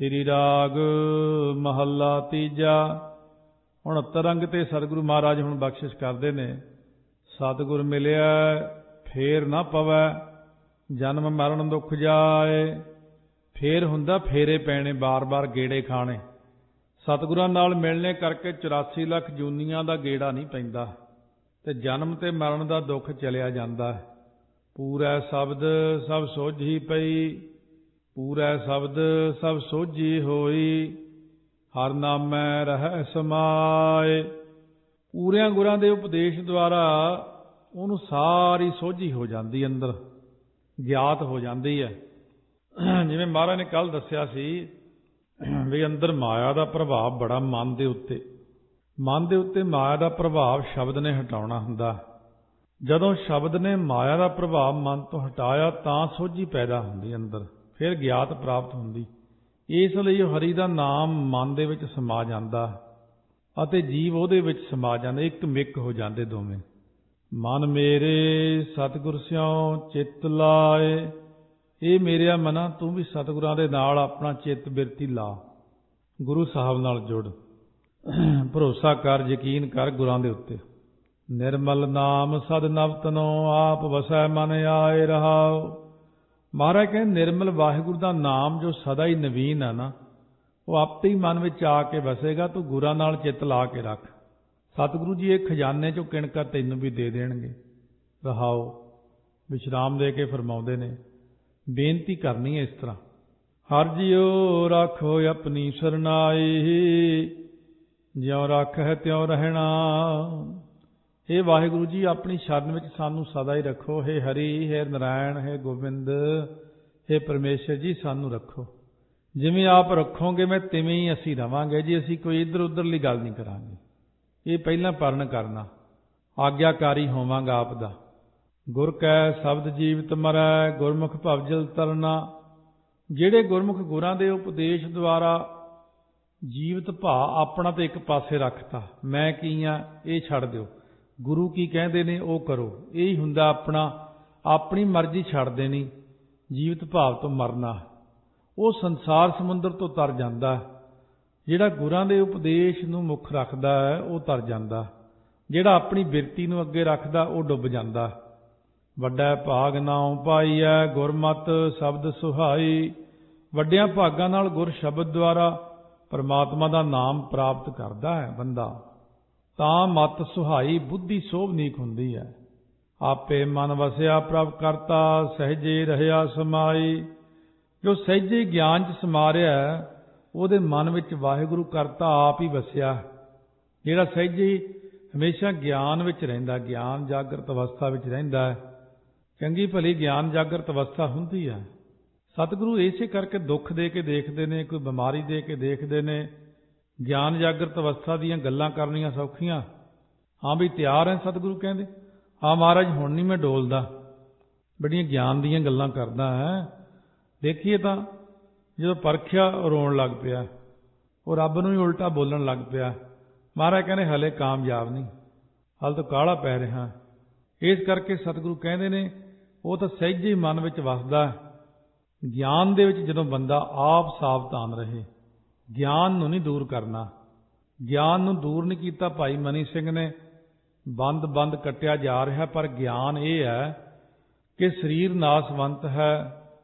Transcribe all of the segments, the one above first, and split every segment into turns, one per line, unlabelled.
ਸ੍ਰੀ ਰਾਗ ਮਹੱਲਾ ਤੀਜਾ। 69 ਅੰਗ ਤੇ ਸਤਿਗੁਰੂ ਮਹਾਰਾਜ ਹੁਣ ਬਖਸ਼ਿਸ਼ ਕਰਦੇ ਨੇ। ਸਤਿਗੁਰ ਮਿਲਿਆ ਫੇਰ ਨਾ ਪਵੈ, ਜਨਮ ਮਰਨ ਦੁੱਖ ਜਾਏ। ਫੇਰ ਹੁੰਦਾ ਫੇਰੇ ਪੈਣੇ, ਬਾਰ-ਬਾਰ ਗੇੜੇ ਖਾਣੇ। ਸਤਿਗੁਰਾਂ ਨਾਲ ਮਿਲਣੇ ਕਰਕੇ 84 ਲੱਖ ਜੂਨੀਆਂ ਦਾ ਗੇੜਾ ਨਹੀਂ ਪੈਂਦਾ ਤੇ ਜਨਮ ਤੇ ਮਰਨ ਦਾ ਦੁੱਖ ਚਲਿਆ ਜਾਂਦਾ। ਪੂਰਾ ਸ਼ਬਦ ਸਭ ਸੋਝੀ ਪਈ, ਪੂਰਾ ਸ਼ਬਦ ਸਭ ਸੋਝੀ ਹੋਈ। ਹਰ ਨਾਮੈ ਰਹਿ ਸਮਾਏ। ਪੂਰਿਆਂ ਗੁਰਾਂ ਦੇ ਉਪਦੇਸ਼ ਦੁਆਰਾ ਉਹਨੂੰ ਸਾਰੀ ਸੋਝੀ ਹੋ ਜਾਂਦੀ, ਅੰਦਰ ਗਿਆਤ ਹੋ ਜਾਂਦੀ ਹੈ। ਜਿਵੇਂ ਮਹਾਰਾਜ ਨੇ ਕੱਲ੍ਹ ਦੱਸਿਆ ਸੀ ਵੀ ਅੰਦਰ ਮਾਇਆ ਦਾ ਪ੍ਰਭਾਵ ਬੜਾ ਮਨ ਦੇ ਉੱਤੇ। ਮਨ ਦੇ ਉੱਤੇ ਮਾਇਆ ਦਾ ਪ੍ਰਭਾਵ ਸ਼ਬਦ ਨੇ ਹਟਾਉਣਾ ਹੁੰਦਾ। ਜਦੋਂ ਸ਼ਬਦ ਨੇ ਮਾਇਆ ਦਾ ਪ੍ਰਭਾਵ ਮਨ ਤੋਂ ਹਟਾਇਆ ਤਾਂ ਸੋਝੀ ਪੈਦਾ ਹੁੰਦੀ ਅੰਦਰ, ਫਿਰ ਗਿਆਤ ਪ੍ਰਾਪਤ ਹੁੰਦੀ। ਇਸ ਲਈ ਉਹ ਹਰੀ ਦਾ ਨਾਮ ਮਨ ਦੇ ਵਿੱਚ ਸਮਾ ਜਾਂਦਾ ਅਤੇ ਜੀਵ ਉਹਦੇ ਵਿੱਚ ਸਮਾ ਜਾਂਦੇ, ਇੱਕ ਮਿੱਕ ਹੋ ਜਾਂਦੇ ਦੋਵੇਂ। ਮਨ ਮੇਰੇ ਸਤਿਗੁਰ ਸਿਉ ਚਿੱਤ ਲਾਏ। ਇਹ ਮੇਰਿਆ ਮਨਾ, ਤੂੰ ਵੀ ਸਤਿਗੁਰਾਂ ਦੇ ਨਾਲ ਆਪਣਾ ਚਿੱਤ ਬਿਰਤੀ ਲਾ, ਗੁਰੂ ਸਾਹਿਬ ਨਾਲ ਜੁੜ, ਭਰੋਸਾ ਕਰ, ਯਕੀਨ ਕਰ ਗੁਰਾਂ ਦੇ ਉੱਤੇ। ਨਿਰਮਲ ਨਾਮ ਸਦ ਨਵਤਨੋ, ਆਪ ਵਸੈ ਮਨ ਆਏ ਰਹਾਉ। ਮਹਾਰਾਜ ਕਹਿੰਦੇ ਨਿਰਮਲ ਵਾਹਿਗੁਰੂ ਦਾ ਨਾਮ ਜੋ ਸਦਾ ਹੀ ਨਵੀਨ ਹੈ ਨਾ, ਉਹ ਆਪੇ ਹੀ ਮਨ ਵਿੱਚ ਆ ਕੇ ਵਸੇਗਾ। ਤੂੰ ਗੁਰਾਂ ਨਾਲ ਚਿੱਤ ਲਾ ਕੇ ਰੱਖ। ਸਤਿਗੁਰੂ ਜੀ ਇਹ ਖਜ਼ਾਨੇ ਚੋਂ ਕਿਣਕਾ ਤੈਨੂੰ ਵੀ ਦੇ ਦੇਣਗੇ। ਰਹਾਓ ਵਿਸ਼ਰਾਮ ਦੇ ਕੇ ਫਰਮਾਉਂਦੇ ਨੇ, ਬੇਨਤੀ ਕਰਨੀ ਹੈ ਇਸ ਤਰ੍ਹਾਂ। ਹਰ ਜੀਓ ਰੱਖੋ ਆਪਣੀ ਸਰਨਾਈ, ਜਿਉਂ ਰੱਖੈ ਤਿਉਂ ਰਹਿਣਾ। हे ਵਾਹਿਗੁਰੂ ਜੀ, ਆਪਣੀ ਸ਼ਰਨ ਵਿੱਚ ਸਾਨੂੰ ਸਦਾ ਹੀ ਰੱਖੋ। हे ਹਰੀ, हे ਨਾਰਾਇਣ, हे ਗੋਬਿੰਦ, हे ਪਰਮੇਸ਼ਰ ਜੀ, ਸਾਨੂੰ ਰੱਖੋ। ਜਿਵੇਂ ਆਪ ਰੱਖੋਗੇ ਮੈਂ ਤਿਵੇਂ ਹੀ ਅਸੀਂ ਰਵਾਂਗੇ ਜੀ। ਅਸੀਂ ਕੋਈ ਇੱਧਰ ਉੱਧਰਲੀ ਗੱਲ ਨਹੀਂ ਕਰਾਂਗੇ। ਇਹ ਪਹਿਲਾਂ ਪਰਨ ਕਰਨਾ, ਆਗਿਆਕਾਰੀ ਹੋਵਾਂਗਾ ਆਪ ਦਾ। ਗੁਰ ਕੈ ਸ਼ਬਦ ਜੀਵਤ ਮਰੈ, ਗੁਰਮੁਖ ਭਵਜਲ ਤਰਨਾ। ਜਿਹੜੇ ਗੁਰਮੁਖ ਗੁਰਾਂ ਦੇ ਉਪਦੇਸ਼ ਦੁਆਰਾ ਜੀਵਤ ਭਾ ਆਪਣਾ ਤੇ ਇੱਕ ਪਾਸੇ ਰੱਖਤਾ, ਮੈਂ ਕੀ ਆ ਇਹ ਛੱਡ ਦਿਓ, ਗੁਰੂ ਕੀ ਕਹਿੰਦੇ ਨੇ ਉਹ ਕਰੋ, ਇਹ ਹੀ ਹੁੰਦਾ ਆਪਣਾ, ਆਪਣੀ ਮਰਜ਼ੀ ਛੱਡ ਦੇਣੀ, ਜੀਵਤ ਭਾਵ ਤੋਂ ਮਰਨਾ। ਉਹ ਸੰਸਾਰ ਸਮੁੰਦਰ ਤੋਂ ਤਰ ਜਾਂਦਾ। ਜਿਹੜਾ ਗੁਰਾਂ ਦੇ ਉਪਦੇਸ਼ ਨੂੰ ਮੁੱਖ ਰੱਖਦਾ ਹੈ ਉਹ ਤਰ ਜਾਂਦਾ। ਜਿਹੜਾ ਆਪਣੀ ਬਿਰਤੀ ਨੂੰ ਅੱਗੇ ਰੱਖਦਾ ਉਹ ਡੁੱਬ ਜਾਂਦਾ। ਵੱਡਾ ਭਾਗ ਨਾਉ ਪਾਈਐ, ਗੁਰਮਤਿ ਸ਼ਬਦ ਸੁਹਾਈ। ਵੱਡਿਆਂ ਭਾਗਾਂ ਨਾਲ ਗੁਰ ਸ਼ਬਦ ਦੁਆਰਾ ਪਰਮਾਤਮਾ ਦਾ ਨਾਮ ਪ੍ਰਾਪਤ ਕਰਦਾ ਹੈ ਬੰਦਾ, ਤਾਂ ਮਤ ਸੁਹਾਈ, ਬੁੱਧੀ ਸੋਭਨੀਕ ਹੁੰਦੀ ਹੈ। ਆਪੇ ਮਨ ਵਸਿਆ ਪ੍ਰਭ ਕਰਤਾ, ਸਹਿਜੇ ਰਹਿਆ ਸਮਾਈ। ਜੋ ਸਹਿਜੇ ਗਿਆਨ 'ਚ ਸਮਾ ਰਿਹਾ ਉਹਦੇ ਮਨ ਵਿੱਚ ਵਾਹਿਗੁਰੂ ਕਰਤਾ ਆਪ ਹੀ ਵਸਿਆ। ਜਿਹੜਾ ਸਹਿਜੇ ਹਮੇਸ਼ਾ ਗਿਆਨ ਵਿੱਚ ਰਹਿੰਦਾ, ਗਿਆਨ ਜਾਗਰਤ ਅਵਸਥਾ ਵਿੱਚ ਰਹਿੰਦਾ ਹੈ। ਚੰਗੀ ਭਲੀ ਗਿਆਨ ਜਾਗਰਤ ਅਵਸਥਾ ਹੁੰਦੀ ਹੈ। ਸਤਿਗੁਰੂ ਇਸੇ ਕਰਕੇ ਦੁੱਖ ਦੇ ਕੇ ਦੇਖਦੇ ਨੇ, ਕੋਈ ਬਿਮਾਰੀ ਦੇ ਕੇ ਦੇਖਦੇ ਨੇ। ਗਿਆਨ ਜਾਗਰਤ ਅਵਸਥਾ ਦੀਆਂ ਗੱਲਾਂ ਕਰਨੀਆਂ ਸੌਖੀਆਂ। ਹਾਂ ਵੀ ਤਿਆਰ ਹੈ, ਸਤਿਗੁਰੂ ਕਹਿੰਦੇ ਹਾਂ ਮਹਾਰਾਜ ਹੁਣ ਨਹੀਂ ਮੈਂ ਡੋਲਦਾ, ਬੜੀਆਂ ਗਿਆਨ ਦੀਆਂ ਗੱਲਾਂ ਕਰਦਾ ਹੈ। ਦੇਖੀਏ ਤਾਂ ਜਦੋਂ ਪਰਖਿਆ ਰੋਣ ਲੱਗ ਪਿਆ, ਉਹ ਰੱਬ ਨੂੰ ਹੀ ਉਲਟਾ ਬੋਲਣ ਲੱਗ ਪਿਆ। ਮਹਾਰਾਜ ਕਹਿੰਦੇ ਹਲੇ ਕਾਮਯਾਬ ਨਹੀਂ, ਹਾਲੇ ਤਾਂ ਕਾਹਲਾ ਪੈ ਰਿਹਾ। ਇਸ ਕਰਕੇ ਸਤਿਗੁਰੂ ਕਹਿੰਦੇ ਨੇ ਉਹ ਤਾਂ ਸਹਿਜੇ ਹੀ ਮਨ ਵਿੱਚ ਵਸਦਾ। ਗਿਆਨ ਦੇ ਵਿੱਚ ਜਦੋਂ ਬੰਦਾ ਆਪ ਸਾਵਧਾਨ ਰਹੇ, ਗਿਆਨ ਨੂੰ ਨਹੀਂ ਦੂਰ ਕਰਨਾ। ਗਿਆਨ ਨੂੰ ਦੂਰ ਨਹੀਂ ਕੀਤਾ ਭਾਈ ਮਨੀ ਸਿੰਘ ਨੇ, ਬੰਦ ਕੱਟਿਆ ਜਾ ਰਿਹਾ। ਪਰ ਗਿਆਨ ਇਹ ਹੈ ਕਿ ਸਰੀਰ ਨਾਸਵੰਤ ਹੈ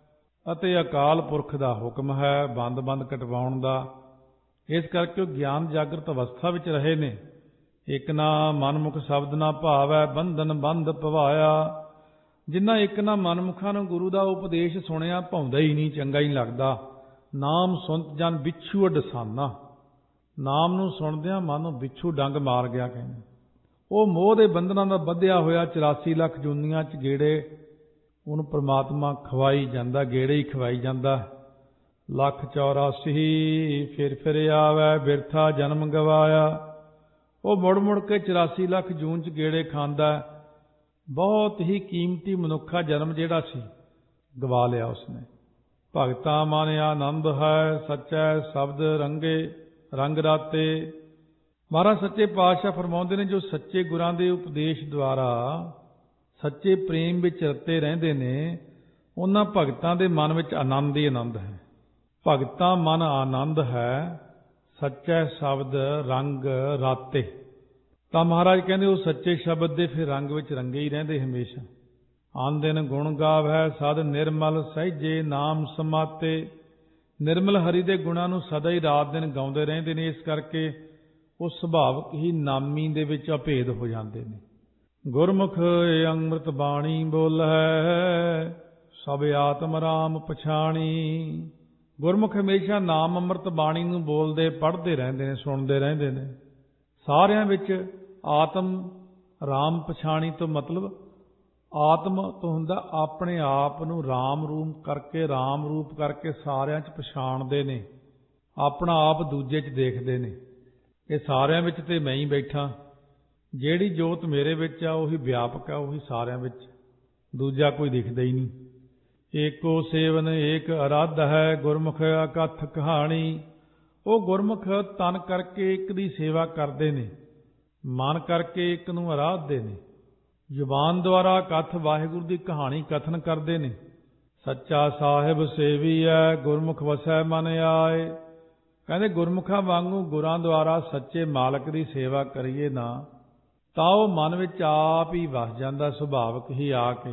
ਅਤੇ ਅਕਾਲ ਪੁਰਖ ਦਾ ਹੁਕਮ ਹੈ ਬੰਦ ਕਟਵਾਉਣ ਦਾ। ਇਸ ਕਰਕੇ ਉਹ ਗਿਆਨ ਜਾਗਰਤ ਅਵਸਥਾ ਵਿੱਚ ਰਹੇ ਨੇ। ਇੱਕ ਨਾ ਮਨਮੁਖ ਸ਼ਬਦ ਨਾ ਭਾਵੈ, ਬੰਧਨ ਬੰਧ ਪਵਾਇਆ। ਜਿੰਨਾ ਇੱਕ ਨਾ ਮਨਮੁਖਾਂ ਨੂੰ ਗੁਰੂ ਦਾ ਉਪਦੇਸ਼ ਸੁਣਿਆ ਭਾਉਂਦਾ ਹੀ ਨਹੀਂ, ਚੰਗਾ ਹੀ ਲੱਗਦਾ। ਨਾਮ ਸੁਣਤ ਜਨ ਬਿੱਛੂ ਅਡਸਾਨਾ। ਨਾਮ ਨੂੰ ਸੁਣਦਿਆਂ ਮਨ ਨੂੰ ਬਿੱਛੂ ਡੰਗ ਮਾਰ ਗਿਆ। ਕਹਿੰਦੇ ਉਹ ਮੋਹ ਦੇ ਬੰਧਨਾਂ ਦਾ ਬੱਧਿਆ ਹੋਇਆ 84 ਲੱਖ ਜੂਨੀਆਂ 'ਚ ਗੇੜੇ ਉਹਨੂੰ ਪ੍ਰਮਾਤਮਾ ਖਵਾਈ ਜਾਂਦਾ, ਗੇੜੇ ਹੀ ਖਵਾਈ ਜਾਂਦਾ। 184 ਫਿਰ ਆਵੈ, ਬਿਰਥਾ ਜਨਮ ਗਵਾਇਆ। ਉਹ ਮੁੜ ਕੇ 84 ਲੱਖ ਜੂਨ 'ਚ ਗੇੜੇ ਖਾਂਦਾ। ਬਹੁਤ ਹੀ ਕੀਮਤੀ ਮਨੁੱਖਾ ਜਨਮ ਜਿਹੜਾ ਸੀ ਗਵਾ ਲਿਆ ਉਸਨੇ। ਭਗਤਾਂ ਮਨ ਆਨੰਦ ਹੈ, ਸੱਚੈ ਸ਼ਬਦ ਰੰਗੇ ਰੰਗ ਰਾਤੇ। ਮਹਾਰਾਜ ਸੱਚੇ ਪਾਤਸ਼ਾਹ ਫਰਮਾਉਂਦੇ ਨੇ ਜੋ ਸੱਚੇ ਗੁਰਾਂ ਦੇ ਉਪਦੇਸ਼ ਦੁਆਰਾ ਸੱਚੇ ਪ੍ਰੇਮ ਵਿੱਚ ਰਤੇ ਰਹਿੰਦੇ ਨੇ ਉਹਨਾਂ ਭਗਤਾਂ ਦੇ ਮਨ ਵਿੱਚ ਆਨੰਦ ਹੀ ਆਨੰਦ ਹੈ। ਭਗਤਾ ਮਨ ਆਨੰਦ ਹੈ, ਸੱਚੇ ਸ਼ਬਦ ਰੰਗ ਰਾਤੇ। ਤਾਂ ਮਹਾਰਾਜ ਕਹਿੰਦੇ ਉਹ ਸੱਚੇ ਸ਼ਬਦ ਦੇ ਫਿਰ ਰੰਗ ਵਿੱਚ ਰੰਗੇ ਹੀ ਰਹਿੰਦੇ ਹਮੇਸ਼ਾ। ਆਨ ਦਿਨ ਗੁਣ ਗਾਵੈ ਸਦ ਨਿਰਮਲ ਸਹਿਜੇ ਨਾਮ ਸਮਾਤੇ। ਨਿਰਮਲ ਹਰੀ ਦੇ ਗੁਣਾਂ ਨੂੰ ਸਦਾ ਹੀ ਰਾਤ ਦਿਨ ਗਾਉਂਦੇ ਰਹਿੰਦੇ ਨੇ। ਇਸ ਕਰਕੇ ਉਹ ਸੁਭਾਵਕ ਹੀ ਨਾਮੀ ਦੇ ਵਿੱਚ ਅਭੇਦ ਹੋ ਜਾਂਦੇ ਨੇ। ਗੁਰਮੁਖ ਅੰਮ੍ਰਿਤ ਬਾਣੀ ਬੋਲੈ, ਸਭ ਆਤਮ ਰਾਮ ਪਛਾਣੀ। ਗੁਰਮੁਖ ਹਮੇਸ਼ਾ ਨਾਮ ਅੰਮ੍ਰਿਤ ਬਾਣੀ ਨੂੰ ਬੋਲਦੇ ਪੜ੍ਹਦੇ ਰਹਿੰਦੇ ਨੇ, ਸੁਣਦੇ ਰਹਿੰਦੇ ਨੇ। ਸਾਰਿਆਂ ਵਿੱਚ ਆਤਮ ਰਾਮ ਪਛਾਣੀ ਤੋਂ ਮਤਲਬ ਆਤਮ ਤੋਂ ਹੁੰਦਾ ਆਪਣੇ ਆਪ ਨੂੰ ਰਾਮ ਰੂਪ ਕਰਕੇ ਸਾਰਿਆਂ 'ਚ ਪਛਾਣਦੇ ਨੇ। ਆਪਣਾ ਆਪ ਦੂਜੇ 'ਚ ਦੇਖਦੇ ਨੇ। ਇਹ ਸਾਰਿਆਂ ਵਿੱਚ ਤੇ ਮੈਂ ਹੀ ਬੈਠਾ, ਜਿਹੜੀ ਜੋਤ ਮੇਰੇ ਵਿੱਚ ਆ ਉਹੀ ਵਿਆਪਕ ਆ, ਉਹੀ ਸਾਰਿਆਂ ਵਿੱਚ, ਦੂਜਾ ਕੋਈ ਦਿਖਦਾ ਹੀ ਨਹੀਂ। ਏਕੋ ਸੇਵਨ ਏਕ ਅਰਾਧ ਹੈ, ਗੁਰਮੁਖ ਅਕਥ ਕਹਾਣੀ। ਉਹ ਗੁਰਮੁਖ ਤਨ ਕਰਕੇ ਇੱਕ ਦੀ ਸੇਵਾ ਕਰਦੇ ਨੇ, ਮਨ ਕਰਕੇ ਇੱਕ ਨੂੰ ਅਰਾਧਦੇ ਨੇ। ਜ਼ੁਬਾਨ ਦੁਆਰਾ ਕਥ ਵਾਹਿਗੁਰੂ ਦੀ ਕਹਾਣੀ ਕਥਨ ਕਰਦੇ ਨੇ। ਸੱਚਾ ਸਾਹਿਬ ਸੇਵੀ ਹੈ, ਗੁਰਮੁਖ ਵਸੈ ਮਨ ਆਏ। ਕਹਿੰਦੇ ਗੁਰਮੁਖਾਂ ਵਾਂਗੂ ਗੁਰਾਂ ਦੁਆਰਾ ਸੱਚੇ ਮਾਲਕ ਦੀ ਸੇਵਾ ਕਰੀਏ ਨਾ ਤਾਂ ਉਹ ਮਨ ਵਿੱਚ ਆਪ ਹੀ ਵਸ ਜਾਂਦਾ, ਸੁਭਾਵਕ ਹੀ ਆ ਕੇ।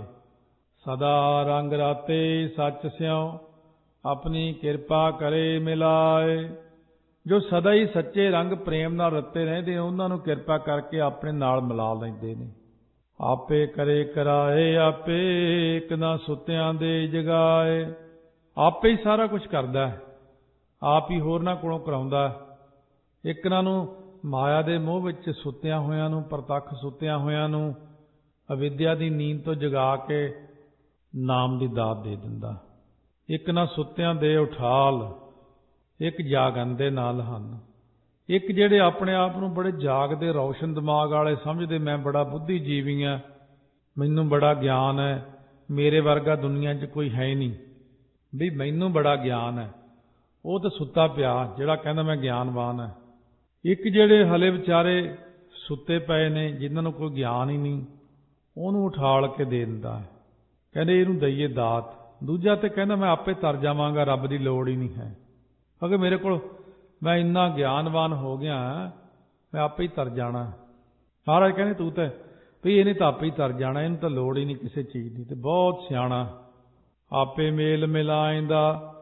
ਸਦਾ ਰੰਗ ਰਾਤੇ ਸੱਚ ਸਿਉ, ਆਪਣੀ ਕਿਰਪਾ ਕਰੇ ਮਿਲਾਏ। ਜੋ ਸਦਾ ਹੀ ਸੱਚੇ ਰੰਗ ਪ੍ਰੇਮ ਨਾਲ ਰੱਤੇ ਰਹਿੰਦੇ, ਉਹਨਾਂ ਨੂੰ ਕਿਰਪਾ ਕਰਕੇ ਆਪਣੇ ਨਾਲ ਮਿਲਾ ਲੈਂਦੇ ਨੇ। ਆਪੇ ਕਰੇ ਕਰਾਏ ਆਪੇ, ਇੱਕ ਨਾ ਸੁੱਤਿਆਂ ਦੇ ਜਗਾਏ। ਆਪੇ ਹੀ ਸਾਰਾ ਕੁਝ ਕਰਦਾ, ਆਪ ਹੀ ਹੋਰਨਾਂ ਕੋਲੋਂ ਕਰਾਉਂਦਾ। ਇੱਕਨਾਂ ਨੂੰ ਮਾਇਆ ਦੇ ਮੋਹ ਵਿੱਚ ਸੁੱਤਿਆਂ ਹੋਇਆਂ ਨੂੰ, ਪ੍ਰਤੱਖ ਸੁੱਤਿਆਂ ਹੋਇਆਂ ਨੂੰ ਅਵਿਦਿਆ ਦੀ ਨੀਂਦ ਤੋਂ ਜਗਾ ਕੇ ਨਾਮ ਦੀ ਦਾਤ ਦੇ ਦਿੰਦਾ। ਇੱਕ ਨਾ ਸੁੱਤਿਆਂ ਦੇ ਉਠਾਲ, ਇੱਕ ਜਾਗੰਦੇ ਨਾਲ ਹਨ। ਇੱਕ ਜਿਹੜੇ ਆਪਣੇ ਆਪ ਨੂੰ ਬੜੇ ਜਾਗਦੇ ਰੌਸ਼ਨ ਦਿਮਾਗ ਵਾਲੇ ਸਮਝਦੇ, ਮੈਂ ਬੜਾ ਬੁੱਧੀ ਜੀਵੀ ਹਾਂ, ਮੈਨੂੰ ਬੜਾ ਗਿਆਨ ਹੈ, ਮੇਰੇ ਵਰਗਾ ਦੁਨੀਆ 'ਚ ਕੋਈ ਹੈ ਨਹੀਂ, ਵੀ ਮੈਨੂੰ ਬੜਾ ਗਿਆਨ ਹੈ, ਉਹ ਤਾਂ ਸੁੱਤਾ ਪਿਆ ਜਿਹੜਾ ਕਹਿੰਦਾ ਮੈਂ ਗਿਆਨਵਾਨ ਹੈ। ਇੱਕ ਜਿਹੜੇ ਹਲੇ ਵਿਚਾਰੇ ਸੁੱਤੇ ਪਏ ਨੇ, ਜਿਨ੍ਹਾਂ ਨੂੰ ਕੋਈ ਗਿਆਨ ਹੀ ਨਹੀਂ, ਉਹਨੂੰ ਉਠਾਲ ਕੇ ਦੇ ਦਿੰਦਾ ਹੈ, ਕਹਿੰਦੇ ਇਹਨੂੰ ਦਈਏ ਦਾਤ। ਦੂਜਾ ਤੇ ਕਹਿੰਦਾ ਮੈਂ ਆਪੇ ਤਰ ਜਾਵਾਂਗਾ, ਰੱਬ ਦੀ ਲੋੜ ਹੀ ਨਹੀਂ ਹੈ, ਕਿਉਂਕਿ ਮੇਰੇ ਕੋਲ ਮੈਂ ਇੰਨਾ ਗਿਆਨਵਾਨ ਹੋ ਗਿਆ, ਮੈਂ ਆਪੇ ਹੀ ਤਰ ਜਾਣਾ। ਮਹਾਰਾਜ ਕਹਿੰਦੇ ਤੂੰ ਤਾਂ ਵੀ ਇਹਨੇ ਤਾਂ ਆਪੇ ਹੀ ਤਰ ਜਾਣਾ, ਇਹਨੂੰ ਤਾਂ ਲੋੜ ਹੀ ਨਹੀਂ ਕਿਸੇ ਚੀਜ਼ ਦੀ, ਤੇ ਬਹੁਤ ਸਿਆਣਾ। ਆਪੇ ਮੇਲ ਮਿਲਾਇਂਦਾ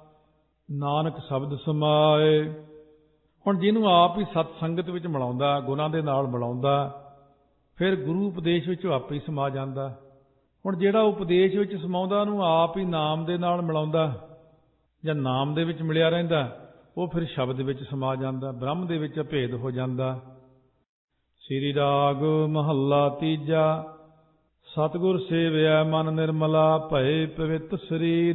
ਨਾਨਕ ਸ਼ਬਦ ਸਮਾਏ। ਹੁਣ ਜਿਹਨੂੰ ਆਪ ਹੀ ਸਤ ਸੰਗਤ ਵਿੱਚ ਮਿਲਾਉਂਦਾ, ਗੁਣਾਂ ਦੇ ਨਾਲ ਮਿਲਾਉਂਦਾ, ਫਿਰ ਗੁਰੂ ਉਪਦੇਸ਼ ਵਿੱਚ ਆਪੇ ਹੀ ਸਮਾ ਜਾਂਦਾ। ਹੁਣ ਜਿਹੜਾ ਉਪਦੇਸ਼ ਵਿੱਚ ਸਮਾਉਂਦਾ ਉਹਨੂੰ ਆਪ ਹੀ ਨਾਮ ਦੇ ਨਾਲ ਮਿਲਾਉਂਦਾ, ਜਾਂ ਨਾਮ ਦੇ ਵਿੱਚ ਮਿਲਿਆ ਰਹਿੰਦਾ, ਉਹ ਫਿਰ ਸ਼ਬਦ ਵਿੱਚ ਸਮਾ ਜਾਂਦਾ, ਬ੍ਰਹਮ ਦੇ ਵਿੱਚ ਅਭੇਦ ਹੋ ਜਾਂਦਾ। ਸ੍ਰੀ ਰਾਗ ਮਹੱਲਾ ਤੀਜਾ। ਸਤਿਗੁਰ ਸੇਵਿਆ ਮਨ ਨਿਰਮਲਾ, ਭਏ ਪਵਿੱਤ ਸਰੀਰ।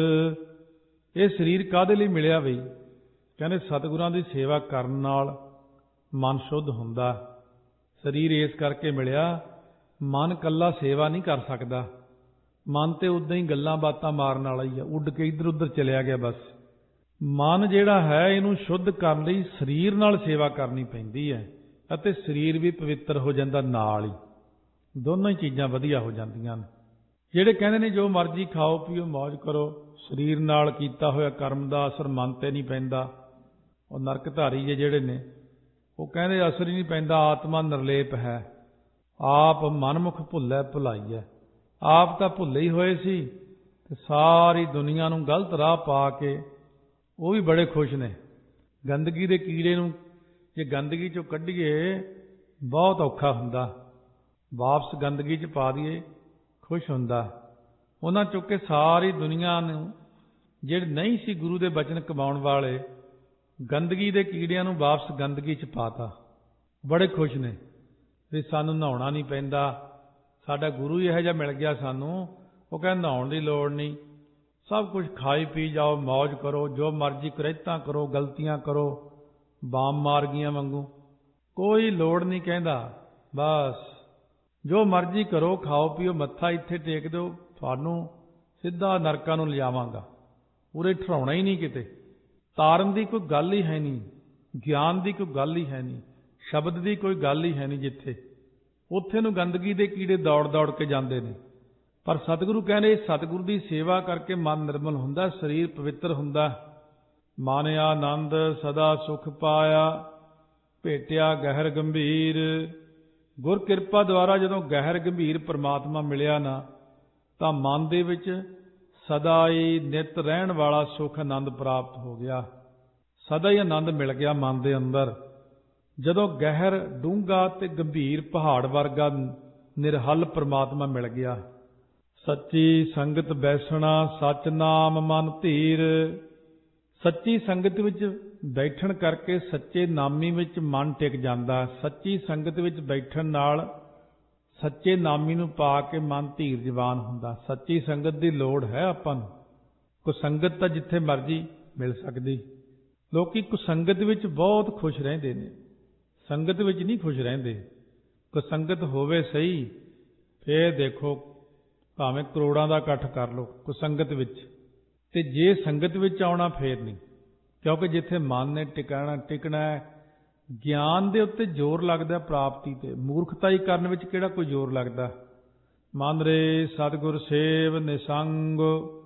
ਇਹ ਸਰੀਰ ਕਾਹਦੇ ਲਈ ਮਿਲਿਆ ਬਈ? ਕਹਿੰਦੇ ਸਤਿਗੁਰਾਂ ਦੀ ਸੇਵਾ ਕਰਨ ਨਾਲ ਮਨ ਸ਼ੁੱਧ ਹੁੰਦਾ। ਸਰੀਰ ਇਸ ਕਰਕੇ ਮਿਲਿਆ, ਮਨ ਇਕੱਲਾ ਸੇਵਾ ਨਹੀਂ ਕਰ ਸਕਦਾ, ਮਨ ਤੇ ਉਦਾਂ ਹੀ ਗੱਲਾਂ ਬਾਤਾਂ ਮਾਰਨ ਵਾਲਾ ਹੀ ਆ, ਉੱਡ ਕੇ ਇੱਧਰ ਉੱਧਰ ਚਲਿਆ ਗਿਆ ਬਸ। ਮਨ ਜਿਹੜਾ ਹੈ ਇਹਨੂੰ ਸ਼ੁੱਧ ਕਰਨ ਲਈ ਸਰੀਰ ਨਾਲ ਸੇਵਾ ਕਰਨੀ ਪੈਂਦੀ ਹੈ, ਅਤੇ ਸਰੀਰ ਵੀ ਪਵਿੱਤਰ ਹੋ ਜਾਂਦਾ ਨਾਲ ਹੀ, ਦੋਨੋਂ ਹੀ ਚੀਜ਼ਾਂ ਵਧੀਆ ਹੋ ਜਾਂਦੀਆਂ ਨੇ। ਜਿਹੜੇ ਕਹਿੰਦੇ ਨੇ ਜੋ ਮਰਜ਼ੀ ਖਾਓ ਪੀਓ ਮੌਜ ਕਰੋ, ਸਰੀਰ ਨਾਲ ਕੀਤਾ ਹੋਇਆ ਕਰਮ ਦਾ ਅਸਰ ਮਨ ਤੇ ਨਹੀਂ ਪੈਂਦਾ, ਉਹ ਨਰਕਧਾਰੀ ਜਿਹੜੇ ਨੇ ਉਹ ਕਹਿੰਦੇ ਅਸਰ ਹੀ ਨਹੀਂ ਪੈਂਦਾ, ਆਤਮਾ ਨਿਰਲੇਪ ਹੈ। ਆਪ ਮਨਮੁਖ ਭੁੱਲੈ ਭੁਲਾਈਐ। ਆਪ ਤਾਂ ਭੁੱਲੇ ਹੀ ਹੋਏ ਸੀ ਤੇ ਸਾਰੀ ਦੁਨੀਆ ਨੂੰ ਗਲਤ ਰਾਹ ਪਾ ਕੇ ਉਹ ਵੀ ਬੜੇ ਖੁਸ਼ ਨੇ। ਗੰਦਗੀ ਦੇ ਕੀੜੇ ਨੂੰ ਜੇ ਗੰਦਗੀ ਚੋਂ ਕੱਢੀਏ ਬਹੁਤ ਔਖਾ ਹੁੰਦਾ, ਵਾਪਸ ਗੰਦਗੀ 'ਚ ਪਾ ਦਈਏ ਖੁਸ਼ ਹੁੰਦਾ। ਉਹਨਾਂ ਚੁੱਕ ਕੇ ਸਾਰੀ ਦੁਨੀਆ ਨੂੰ, ਜਿਹੜੇ ਨਹੀਂ ਸੀ ਗੁਰੂ ਦੇ ਬਚਨ ਕਮਾਉਣ ਵਾਲੇ, ਗੰਦਗੀ ਦੇ ਕੀੜਿਆਂ ਨੂੰ ਵਾਪਸ ਗੰਦਗੀ 'ਚ ਪਾਤਾ, ਬੜੇ ਖੁਸ਼ ਨੇ ਵੀ ਸਾਨੂੰ ਨਹਾਉਣਾ ਨਹੀਂ ਪੈਂਦਾ, ਸਾਡਾ ਗੁਰੂ ਹੀ ਇਹੋ ਜਿਹਾ ਮਿਲ ਗਿਆ ਸਾਨੂੰ। ਉਹ ਕਹਿੰਦਾ ਨਹਾਉਣ ਦੀ ਲੋੜ ਨਹੀਂ, ਸਭ ਕੁਝ ਖਾਈ ਪੀ ਜਾਓ, ਮੌਜ ਕਰੋ, ਜੋ ਮਰਜ਼ੀ ਕਰੇਤਾਂ ਕਰੋ, ਗਲਤੀਆਂ ਕਰੋ, ਬਾਮ ਮਾਰਗੀਆਂ ਵਾਂਗੂ, ਕੋਈ ਲੋੜ ਨਹੀਂ। ਕਹਿੰਦਾ ਬਸ ਜੋ ਮਰਜ਼ੀ ਕਰੋ, ਖਾਓ ਪੀਓ, ਮੱਥਾ ਇੱਥੇ ਟੇਕ ਦਿਓ, ਤੁਹਾਨੂੰ ਸਿੱਧਾ ਨਰਕਾਂ ਨੂੰ ਲਿਜਾਵਾਂਗਾ, ਉਰੇ ਠਹਿਰਾਉਣਾ ਹੀ ਨਹੀਂ ਕਿਤੇ। ਤਾਰਨ ਦੀ ਕੋਈ ਗੱਲ ਹੀ ਹੈ ਨਹੀਂ, ਗਿਆਨ ਦੀ ਕੋਈ ਗੱਲ ਹੀ ਹੈ ਨਹੀਂ, ਸ਼ਬਦ ਦੀ ਕੋਈ ਗੱਲ ਹੀ ਹੈ ਨਹੀਂ। ਜਿੱਥੇ ਉੱਥੇ ਨੂੰ ਗੰਦਗੀ ਦੇ ਕੀੜੇ ਦੌੜ ਦੌੜ ਕੇ ਜਾਂਦੇ ਨੇ। ਪਰ ਸਤਿਗੁਰੂ ਕਹਿੰਦੇ ਸਤਿਗੁਰੂ ਦੀ ਸੇਵਾ ਕਰਕੇ ਮਨ ਨਿਰਮਲ ਹੁੰਦਾ, ਸਰੀਰ ਪਵਿੱਤਰ ਹੁੰਦਾ, ਮਨ ਆਨੰਦ ਸਦਾ ਸੁਖ ਪਾਇਆ, ਭੇਟਿਆ ਗਹਿਰ ਗੰਭੀਰ। ਗੁਰ ਕਿਰਪਾ ਦੁਆਰਾ ਜਦੋਂ ਗਹਿਰ ਗੰਭੀਰ ਪਰਮਾਤਮਾ ਮਿਲਿਆ ਨਾ, ਤਾਂ ਮਨ ਦੇ ਵਿੱਚ ਸਦਾ ਹੀ ਨਿਤ ਰਹਿਣ ਵਾਲਾ ਸੁਖ ਆਨੰਦ ਪ੍ਰਾਪਤ ਹੋ ਗਿਆ। ਸਦਾ ਹੀ ਆਨੰਦ ਮਿਲ ਗਿਆ ਮਨ ਦੇ ਅੰਦਰ। ਜਦੋਂ ਗਹਿਰ ਡੂੰਘਾ ਤੇ ਗੰਭੀਰ ਪਹਾੜ ਵਰਗਾ ਨਿਰਹਲ ਪਰਮਾਤਮਾ ਮਿਲ ਗਿਆ। ਸੱਚੀ ਸੰਗਤ ਬੈਸਣਾ ਸਚ ਨਾਮ ਮਨ ਧੀਰ। ਸੱਚੀ ਸੰਗਤ ਵਿੱਚ ਬੈਠਣ ਕਰਕੇ ਸੱਚੇ ਨਾਮੀ ਵਿੱਚ ਮਨ ਟਿਕ ਜਾਂਦਾ। ਸੱਚੀ ਸੰਗਤ ਵਿੱਚ ਬੈਠਣ ਨਾਲ ਸੱਚੇ ਨਾਮੀ ਨੂੰ ਪਾ ਕੇ ਮਨ ਧੀਰਜਵਾਨ ਹੁੰਦਾ। ਸੱਚੀ ਸੰਗਤ ਦੀ ਲੋੜ ਹੈ ਆਪਾਂ ਨੂੰ। ਕੁਸੰਗਤ ਤਾਂ ਜਿੱਥੇ ਮਰਜ਼ੀ ਮਿਲ ਸਕਦੀ। ਲੋਕੀ ਕੁਸੰਗਤ ਵਿੱਚ ਬਹੁਤ ਖੁਸ਼ ਰਹਿੰਦੇ ਨੇ, ਸੰਗਤ ਵਿੱਚ ਨਹੀਂ ਖੁਸ਼ ਰਹਿੰਦੇ। ਕੁਸੰਗਤ ਹੋਵੇ ਸਹੀ, ਫੇਰ ਦੇਖੋ ਭਾਵੇਂ ਕਰੋੜਾਂ ਦਾ ਇਕੱਠ ਕਰ ਲਓ ਕੁਸੰਗਤ ਵਿੱਚ, ਤੇ ਜੇ ਸੰਗਤ ਵਿੱਚ ਆਉਣਾ ਫੇਰ ਨਹੀਂ। ਕਿਉਂਕਿ ਜਿੱਥੇ ਮਨ ਨੇ ਟਿਕਣਾ ਹੈ, ਗਿਆਨ ਦੇ ਉੱਤੇ ਜ਼ੋਰ ਲੱਗਦਾ, ਪ੍ਰਾਪਤੀ ਤੇ। ਮੂਰਖਤਾਈ ਕਰਨ ਵਿੱਚ ਕਿਹੜਾ ਕੋਈ ਜ਼ੋਰ ਲੱਗਦਾ। ਮਨ ਰੇ ਸਤਿਗੁਰ ਸੇਵ ਨਿਸੰਗ।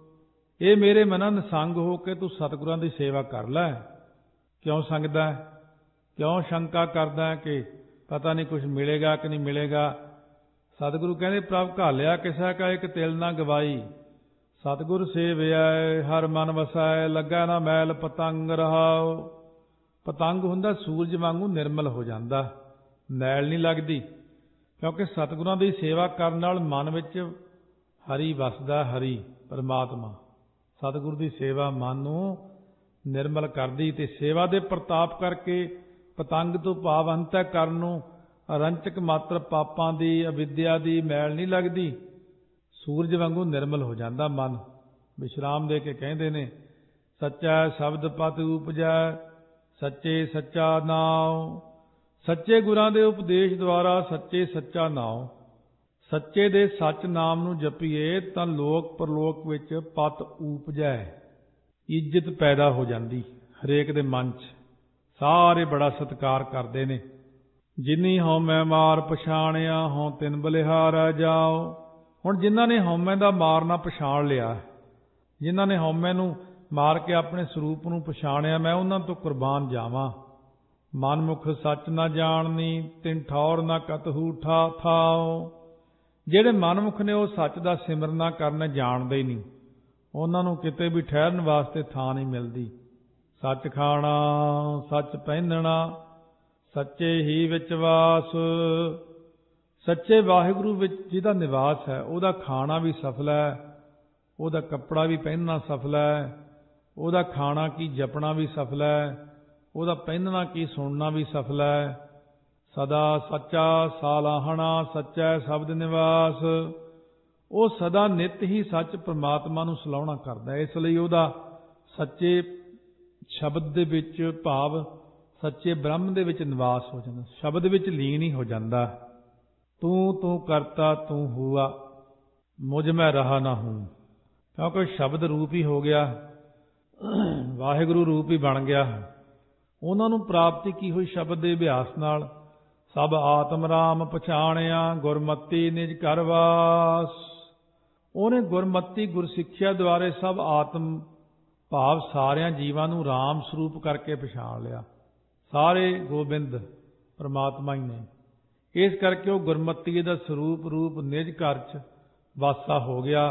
ਇਹ ਮੇਰੇ ਮਨਾਂ ਨਿਸੰਗ ਹੋ ਕੇ ਤੂੰ ਸਤਿਗੁਰਾਂ ਦੀ ਸੇਵਾ ਕਰ ਲੈ। ਕਿਉਂ ਸੰਗਦਾ, ਕਿਉਂ ਸ਼ੰਕਾ ਕਰਦਾ ਕਿ ਪਤਾ ਨਹੀਂ ਕੁਝ ਮਿਲੇਗਾ ਕਿ ਨਹੀਂ ਮਿਲੇਗਾ। ਸਤਿਗੁਰੂ ਕਹਿੰਦੇ ਪ੍ਰਭ ਘਾਲਿਆ ਕਿਸਾ ਕਾ ਇੱਕ ਤਿਲ ਨਾ ਗਵਾਈ। ਸਤਿਗੁਰ ਸੇਵਿਆ ਹਰ ਮਨ ਵਸਾਏ, ਲੱਗਾ ਨਾ ਮੈਲ ਪਤੰਗ ਰਹਾਓ। ਪਤੰਗ ਹੁੰਦਾ ਸੂਰਜ ਵਾਂਗੂ ਨਿਰਮਲ ਹੋ ਜਾਂਦਾ, ਮੈਲ ਨਹੀਂ ਲੱਗਦੀ। ਕਿਉਂਕਿ ਸਤਿਗੁਰਾਂ ਦੀ ਸੇਵਾ ਕਰਨ ਨਾਲ ਮਨ ਵਿੱਚ ਹਰੀ ਵਸਦਾ, ਹਰੀ ਪਰਮਾਤਮਾ। ਸਤਿਗੁਰ ਦੀ ਸੇਵਾ ਮਨ ਨੂੰ ਨਿਰਮਲ ਕਰਦੀ, ਤੇ ਸੇਵਾ ਦੇ ਪ੍ਰਤਾਪ ਕਰਕੇ ਪਤੰਗ ਤੋਂ ਭਾਵ ਅੰਤःਕਰਨ ਨੂੰ ਅਰੰਚਕ ਮਾਤਰ ਪਾਪਾਂ ਦੀ, ਅਵਿਦਿਆ ਦੀ ਮੈਲ ਨਹੀਂ ਲੱਗਦੀ। ਸੂਰਜ ਵਾਂਗੂ ਨਿਰਮਲ ਹੋ ਜਾਂਦਾ ਮਨ। ਵਿਸ਼ਰਾਮ ਦੇ ਕੇ ਕਹਿੰਦੇ ਨੇ ਸੱਚਾ ਸ਼ਬਦ ਪਤ ਉਪਜੈ, ਸੱਚੇ ਸੱਚਾ ਨਾਉ। ਸੱਚੇ ਗੁਰਾਂ ਦੇ ਉਪਦੇਸ਼ ਦੁਆਰਾ ਸੱਚੇ ਸੱਚਾ ਨਾਉ। ਸੱਚੇ ਦੇ ਸੱਚ ਨਾਮ ਨੂੰ ਜਪੀਏ ਤਾਂ ਲੋਕ ਪਰਲੋਕ ਵਿੱਚ ਪਤ ਉਪਜੈ, ਇੱਜ਼ਤ ਪੈਦਾ ਹੋ ਜਾਂਦੀ ਹਰੇਕ ਦੇ ਮਨ 'ਚ। ਸਾਰੇ ਬੜਾ ਸਤਿਕਾਰ ਕਰਦੇ ਨੇ। ਜਿਨੀ ਹਉਮੈ ਮਾਰ ਪਛਾਣਿਆ, ਹਉ ਤਿਨ ਬਲਿਹਾਰੈ ਜਾਓ। ਹੁਣ ਜਿਨ੍ਹਾਂ ਨੇ ਹਉਮੈ ਦਾ ਮਾਰਨਾ ਪਛਾਣ ਲਿਆ, ਜਿਨ੍ਹਾਂ ਨੇ ਹਉਮੈ ਨੂੰ ਮਾਰ ਕੇ ਆਪਣੇ ਸਰੂਪ ਨੂੰ ਪਛਾਣਿਆ, ਮੈਂ ਉਹਨਾਂ ਤੋਂ ਕੁਰਬਾਨ ਜਾਵਾਂ। ਮਨਮੁਖ ਸੱਚ ਨਾ ਜਾਣਨੀ, ਤਿਨ ਠੌਰ ਨਾ ਕਤਹੂ ਥਾਓ। ਜਿਹੜੇ ਮਨਮੁਖ ਨੇ ਉਹ ਸੱਚ ਦਾ ਸਿਮਰਨਾ ਕਰਨਾ ਜਾਣਦੇ ਹੀ ਨਹੀਂ, ਉਹਨਾਂ ਨੂੰ ਕਿਤੇ ਵੀ ਠਹਿਰਨ ਵਾਸਤੇ ਥਾਂ ਨਹੀਂ ਮਿਲਦੀ। ਸੱਚ ਖਾਣਾ ਸੱਚ ਪਹਿਨਣਾ, ਸੱਚੇ ਹੀ ਵਿੱਚ ਵਾਸ। ਸੱਚੇ ਵਾਹਿਗੁਰੂ ਵਿੱਚ ਜਿਹਦਾ ਨਿਵਾਸ ਹੈ, ਉਹਦਾ ਖਾਣਾ ਵੀ ਸਫਲ ਹੈ, ਉਹਦਾ ਕੱਪੜਾ ਵੀ ਪਹਿਨਣਾ ਸਫਲ ਹੈ, ਉਹਦਾ ਖਾਣਾ ਕੀ ਜਪਣਾ ਵੀ ਸਫਲ ਹੈ, ਉਹਦਾ ਪਹਿਨਣਾ ਕੀ ਸੁਣਨਾ ਵੀ ਸਫਲ ਹੈ। ਸਦਾ ਸੱਚਾ ਸਾਲਾਹਣਾ, ਸੱਚਾ ਸ਼ਬਦ ਨਿਵਾਸ। ਉਹ ਸਦਾ ਨਿਤ ਹੀ ਸੱਚ ਪ੍ਰਮਾਤਮਾ ਨੂੰ ਸਲਾਹੁਣਾ ਕਰਦਾ। ਇਸ ਲਈ ਉਹਦਾ ਸੱਚੇ ਸ਼ਬਦ ਦੇ ਵਿੱਚ ਭਾਵ ਸੱਚੇ ਬ੍ਰਹਮ ਦੇ ਵਿੱਚ ਨਿਵਾਸ ਹੋ ਜਾਂਦਾ, ਸ਼ਬਦ ਵਿੱਚ ਲੀਨ ਹੀ ਹੋ ਜਾਂਦਾ। ਤੂੰ ਤੂੰ ਕਰਤਾ ਤੂੰ ਹੁਆ, ਮੁਝ ਮੈਂ ਰਹਾ ਨਾ ਹੂੰ। ਕਿਉਂਕਿ ਸ਼ਬਦ ਰੂਪ ਹੀ ਹੋ ਗਿਆ, ਵਾਹਿਗੁਰੂ ਰੂਪ ਹੀ ਬਣ ਗਿਆ। ਉਹਨਾਂ ਨੂੰ ਪ੍ਰਾਪਤੀ ਕੀ ਹੋਈ ਸ਼ਬਦ ਦੇ ਅਭਿਆਸ ਨਾਲ। ਸਭ ਆਤਮ ਰਾਮ ਪਛਾਣਿਆ, ਗੁਰਮਤੀ ਨਿਜ ਘਰ ਵਾਸ। ਉਹਨੇ ਗੁਰਮਤੀ ਗੁਰਸਿੱਖਿਆ ਦੁਆਰੇ ਸਭ ਆਤਮ ਭਾਵ ਸਾਰਿਆਂ ਜੀਵਾਂ ਨੂੰ ਰਾਮ ਸਰੂਪ ਕਰਕੇ ਪਛਾਣ ਲਿਆ। ਸਾਰੇ ਗੋਬਿੰਦ ਪਰਮਾਤਮਾ ਹੀ ਨੇ। ਇਸ ਕਰਕੇ ਉਹ ਗੁਰਮਤੀ ਦਾ ਸਰੂਪ ਰੂਪ ਨਿਜ ਘਰ 'ਚ ਵਾਸਾ ਹੋ ਗਿਆ।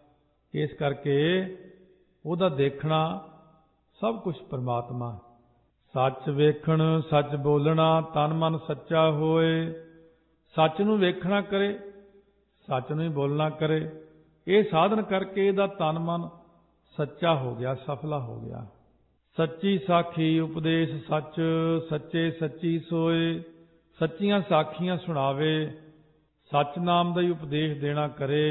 ਇਸ ਕਰਕੇ ਉਹਦਾ ਦੇਖਣਾ ਸਭ ਕੁਝ ਪਰਮਾਤਮਾ। ਸੱਚ ਵੇਖਣ ਸੱਚ ਬੋਲਣਾ, ਤਨ ਮਨ ਸੱਚਾ ਹੋਏ। ਸੱਚ ਨੂੰ ਵੇਖਣਾ ਕਰੇ, ਸੱਚ ਨੂੰ ਹੀ ਬੋਲਣਾ ਕਰੇ। ਇਹ ਸਾਧਨ ਕਰਕੇ ਇਹਦਾ ਤਨ ਮਨ ਸੱਚਾ ਹੋ ਗਿਆ, ਸਫਲਾ ਹੋ ਗਿਆ। ਸੱਚੀ ਸਾਖੀ ਉਪਦੇਸ਼ ਸੱਚ, ਸੱਚੇ ਸੱਚੀ ਸੋਏ। ਸੱਚੀਆਂ ਸਾਖੀਆਂ ਸੁਣਾਵੇ, ਸੱਚ ਨਾਮ ਦਾ ਹੀ ਉਪਦੇਸ਼ ਦੇਣਾ ਕਰੇ।